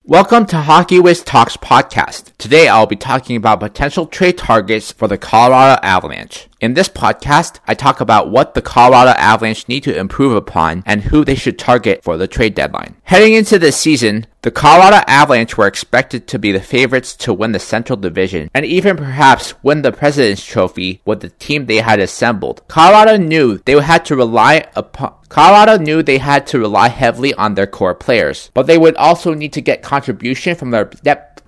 Welcome to Hockey Wiz Talks podcast. Today I'll be talking about potential trade targets for the Colorado Avalanche. In this podcast, I talk about what the Colorado Avalanche need to improve upon and who they should target for the trade deadline. Heading into this season, the Colorado Avalanche were expected to be the favorites to win the Central Division and even perhaps win the President's Trophy with the team they had assembled. Colorado knew they had to rely heavily on their core players, but they would also need to get contribution from their depth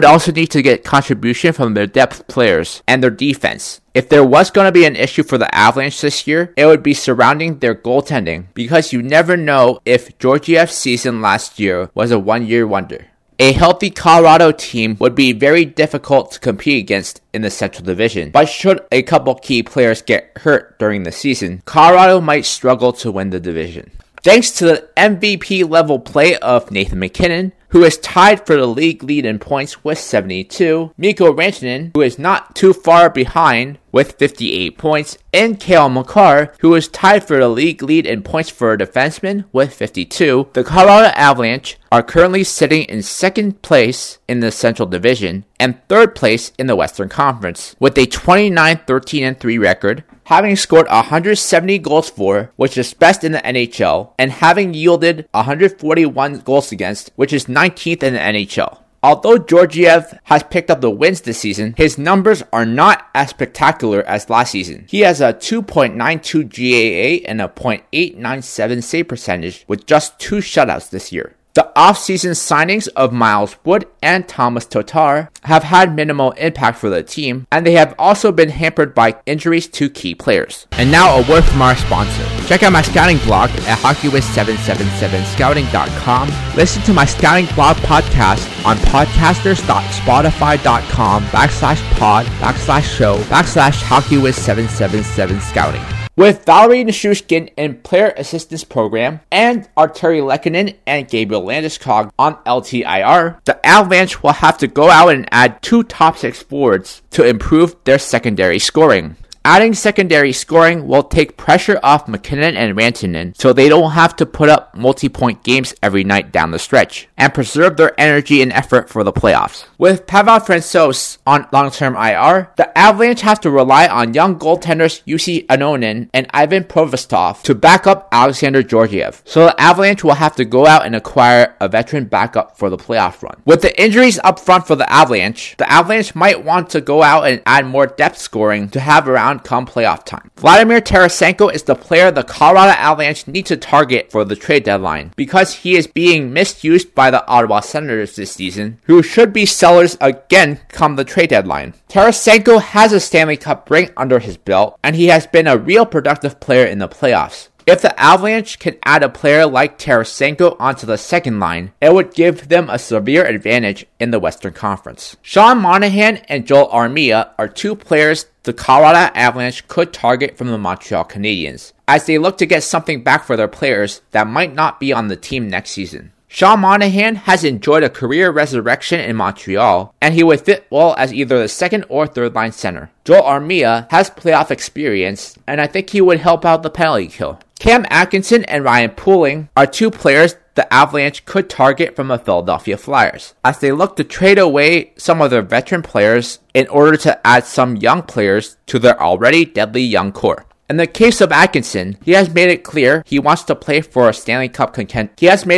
players and their defense. If there was going to be an issue for the Avalanche this year, it would be surrounding their goaltending, because you never know if Georgiev's season last year was a one-year wonder. A healthy Colorado team would be very difficult to compete against in the Central Division, but should a couple key players get hurt during the season, Colorado might struggle to win the division. Thanks to the MVP level play of Nathan MacKinnon, who is tied for the league lead in points with 72, Mikko Rantanen, who is not too far behind with 58 points, and Cale Makar, who is tied for the league lead in points for a defenseman with 52, the Colorado Avalanche are currently sitting in second place in the Central Division and third place in the Western Conference, with a 29-13-3 record, having scored 170 goals for, which is best in the NHL, and having yielded 141 goals against, which is 19th in the NHL. Although Georgiev has picked up the wins this season, his numbers are not as spectacular as last season. He has a 2.92 GAA and a .897 save percentage with just 2 shutouts this year. The off-season signings of Miles Wood and Thomas Tatar have had minimal impact for the team, and they have also been hampered by injuries to key players. And now a word from our sponsor. Check out my scouting blog at HockeyWiz777scouting.com. Listen to my scouting blog podcast on podcasters.spotify.com/pod/show/HockeyWiz777scouting. With Valerie Nichushkin in Player Assistance Program and Arturi Lehkonen and Gabriel Landeskog on LTIR, the Avalanche will have to go out and add 2 top 6 forwards to improve their secondary scoring. Adding secondary scoring will take pressure off MacKinnon and Rantanen so they don't have to put up multi-point games every night down the stretch, and preserve their energy and effort for the playoffs. With Pavel Francouz on long-term IR, the Avalanche have to rely on young goaltenders Jussi Anonen and Ivan Provostov to back up Alexander Georgiev, so the Avalanche will have to go out and acquire a veteran backup for the playoff run. With the injuries up front for the Avalanche might want to go out and add more depth scoring to have around come playoff time. Vladimir Tarasenko is the player the Colorado Avalanche need to target for the trade deadline, because he is being misused by the Ottawa Senators this season, who should be sellers again come the trade deadline. Tarasenko has a Stanley Cup ring under his belt, and he has been a real productive player in the playoffs. If the Avalanche can add a player like Tarasenko onto the second line, it would give them a severe advantage in the Western Conference. Sean Monahan and Joel Armia are 2 players the Colorado Avalanche could target from the Montreal Canadiens, as they look to get something back for their players that might not be on the team next season. Sean Monahan has enjoyed a career resurrection in Montreal, and he would fit well as either the second or third line center. Joel Armia has playoff experience, and I think he would help out the penalty kill. Cam Atkinson and Ryan Poehling are 2 players the Avalanche could target from the Philadelphia Flyers, as they look to trade away some of their veteran players in order to add some young players to their already deadly young core. In the case of Atkinson, he has made it clear he wants to play for a Stanley Cup contender,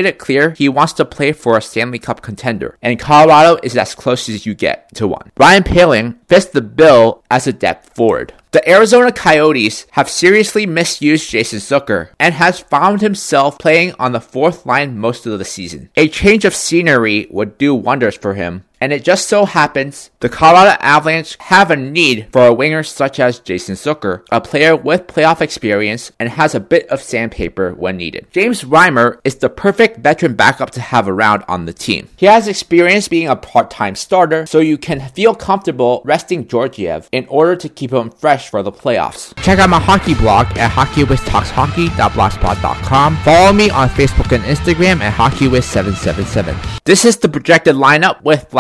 and Colorado is as close as you get to one. Ryan Poehling fits the bill as a depth forward. The Arizona Coyotes have seriously misused Jason Zucker and has found himself playing on the 4th line most of the season. A change of scenery would do wonders for him, and it just so happens the Colorado Avalanche have a need for a winger such as Jason Zucker, a player with playoff experience and has a bit of sandpaper when needed. James Reimer is the perfect veteran backup to have around on the team. He has experience being a part-time starter, so you can feel comfortable resting Georgiev in order to keep him fresh for the playoffs. Check out my hockey blog at HockeyWizTalksHockey.blogspot.com. Follow me on Facebook and Instagram at HockeyWiz777. This is the projected lineup with Vladimir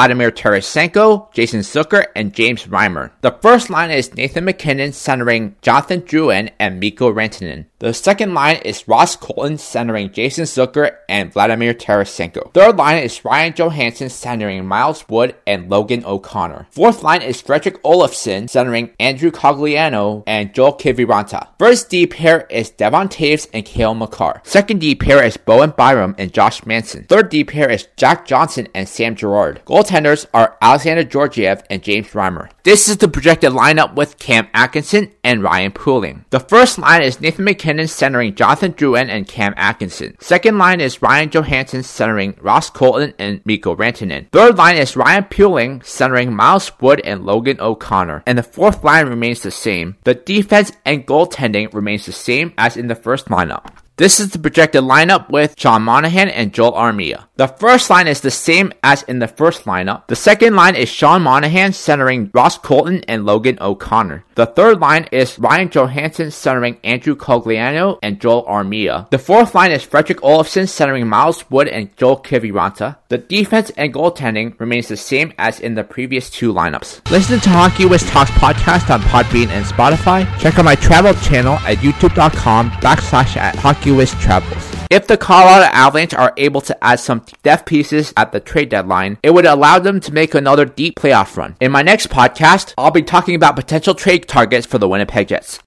Vladimir Tarasenko, Jason Zucker, and James Reimer. The first line is Nathan MacKinnon centering Jonathan Drouin and Mikko Rantanen. The second line is Ross Colton centering Jason Zucker and Vladimir Tarasenko. Third line is Ryan Johansson centering Miles Wood and Logan O'Connor. Fourth line is Frederick Olofsson centering Andrew Cogliano and Joel Kiviranta. First D pair is Devon Taves and Cale Makar. Second D pair is Bowen Byram and Josh Manson. Third D pair is Jack Johnson and Sam Girard. Goaltenders are Alexander Georgiev and James Reimer. This is the projected lineup with Cam Atkinson and Ryan Poehling. The first line is Nathan MacKinnon centering Jonathan Drouin and Cam Atkinson. Second line is Ryan Johansson centering Ross Colton and Mikko Rantanen. Third line is Ryan Poehling centering Miles Wood and Logan O'Connor. And the fourth line remains the same. The defense and goaltending remains the same as in the first lineup. This is the projected lineup with Sean Monahan and Joel Armia. The first line is the same as in the first lineup. The second line is Sean Monahan centering Ross Colton and Logan O'Connor. The third line is Ryan Johansson centering Andrew Cogliano and Joel Armia. The fourth line is Frederick Olofsson centering Miles Wood and Joel Kiviranta. The defense and goaltending remains the same as in the previous two lineups. Listen to Hockey Whiz Talks podcast on Podbean and Spotify. Check out my travel channel at youtube.com/HockeyWhizTravels. If the Colorado Avalanche are able to add some depth pieces at the trade deadline, it would allow them to make another deep playoff run. In my next podcast, I'll be talking about potential trade targets for the Winnipeg Jets.